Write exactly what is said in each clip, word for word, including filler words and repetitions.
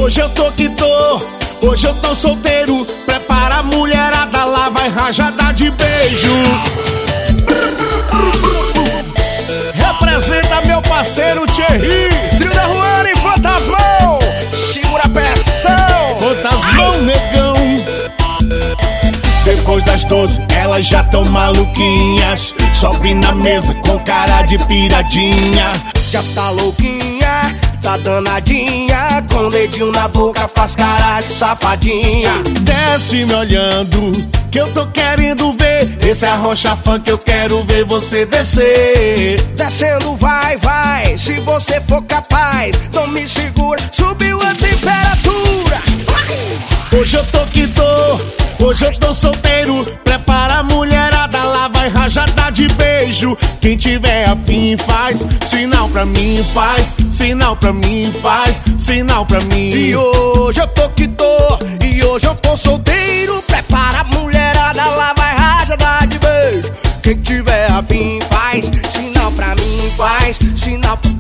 Hoje eu tô que tô, hoje eu tô solteiro. Prepara a mulherada, lá vai rajada de beijo. Representa meu parceiro Thierry. Trio da Ruana e Fantasmão. Segura a pressão. Fantasmão, negão. Depois das doze, elas já tão maluquinhas. Sobe na mesa com cara de piradinha. Já tá louquinha, tá danadinha. Com o dedinho na boca faz cara de safadinha. Desce me olhando, que eu tô querendo ver. Esse é a Rocha Funk, eu quero ver você descer. Descendo vai, vai, se você for capaz. Não me segura, subiu a temperatura. Hoje eu tô que tô, hoje eu tô solteiro. Prepara a mulherada, lá vai rajada de beijo. Quem tiver afim faz sinal pra mim, faz sinal pra mim, faz sinal pra mim. E hoje eu tô que tô, e hoje eu tô solteiro. Prepara a mulherada, lá vai rajada de beijo. Quem tiver afim faz sinal pra mim, faz sinal pra...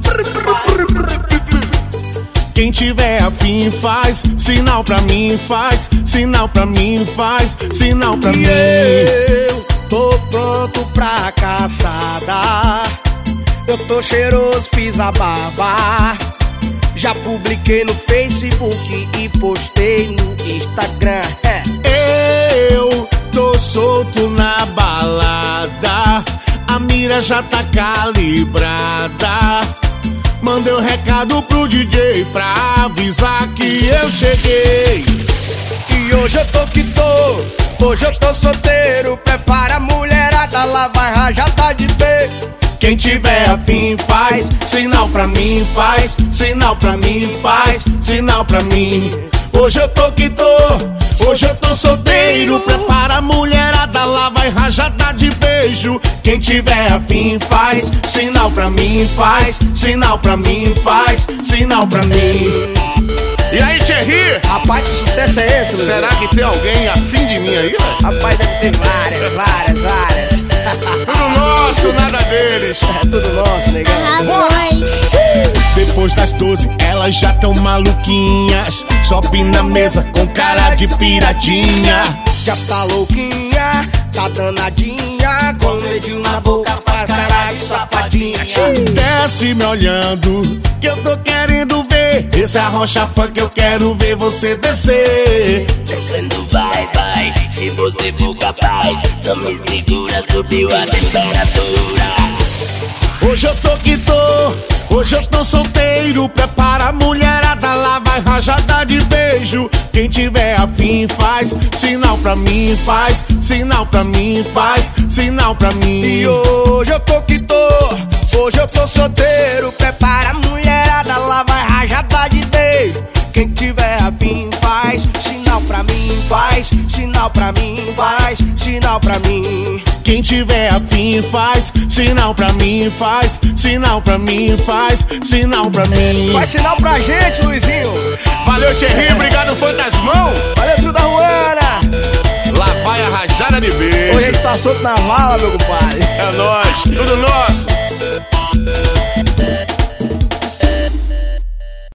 Quem tiver afim faz sinal pra mim, faz sinal pra mim, faz sinal pra e mim. Eu tô pronto pra caçada. Eu tô cheiroso, fiz a barba. Já publiquei no Facebook e postei no Instagram. É. Eu tô solto na balada, a mira já tá calibrada. Mandei um recado pro D J pra avisar que eu cheguei. E hoje eu tô que tô, hoje eu tô solteiro. Prepara a mulherada, lá vai rajada de beijo. Quem tiver afim faz sinal pra mim, faz sinal pra mim, faz sinal pra mim. Hoje eu tô que tô, hoje eu tô solteiro. Prepara a mulherada, lá vai rajada de beijo. Quem tiver afim faz sinal pra mim, faz sinal pra mim, faz sinal pra mim. E aí, Thierry? Rapaz, que sucesso é esse, meu? Será que tem alguém afim de mim aí, velho? Rapaz, deve ter várias, várias, várias. Tudo nosso, nada deles. É tudo nosso, negão. Depois das doze, elas já tão maluquinhas. Sobe na mesa com cara de piradinha. Já tá louquinha, tá danadinha. Com o dedinho na boca faz cara de safadinha. Desce me olhando, que eu tô querendo ver. Esse é a Rocha Funk, eu quero ver você descer. Descendo vai, vai, se você for capaz. Não me segura, subiu a temperatura. Hoje eu tô que tô, hoje eu tô solteiro. Prepara a mulherada, lá vai rajada de beijo. Quem tiver afim faz sinal pra mim, faz sinal pra mim, faz sinal pra mim. E hoje eu tô que tô, hoje eu tô solteiro. Prepara a mulherada, lá vai rajada de beijo. Quem tiver afim faz sinal pra mim, faz sinal pra mim, faz sinal pra mim. Quem tiver afim faz sinal pra mim, faz sinal pra mim, faz sinal pra mim. Faz sinal pra gente, Luizinho. Valeu, Thierry, obrigado, Fantasmão. Valeu, Trio da Ruana. Lá vai a rajada de beijo. Hoje a gente tá solto na vala, meu compadre. É nóis, tudo nosso.